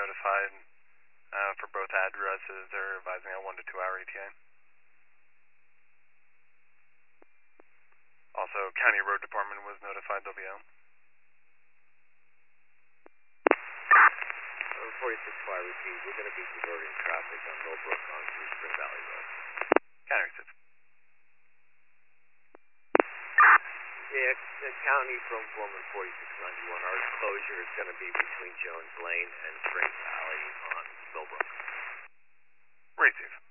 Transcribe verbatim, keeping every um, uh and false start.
notified uh, for both addresses. They're advising a one to two hour E T A. Also, County Road Department was notified they'll be out. forty-six five, repeat. We're going to be diverting traffic on Millbrook onto Spring Valley Road. County six. Yeah, the county from Foreman forty-six ninety-one. Our closure is going to be between Jones Lane and Spring Valley on Millbrook. Receive.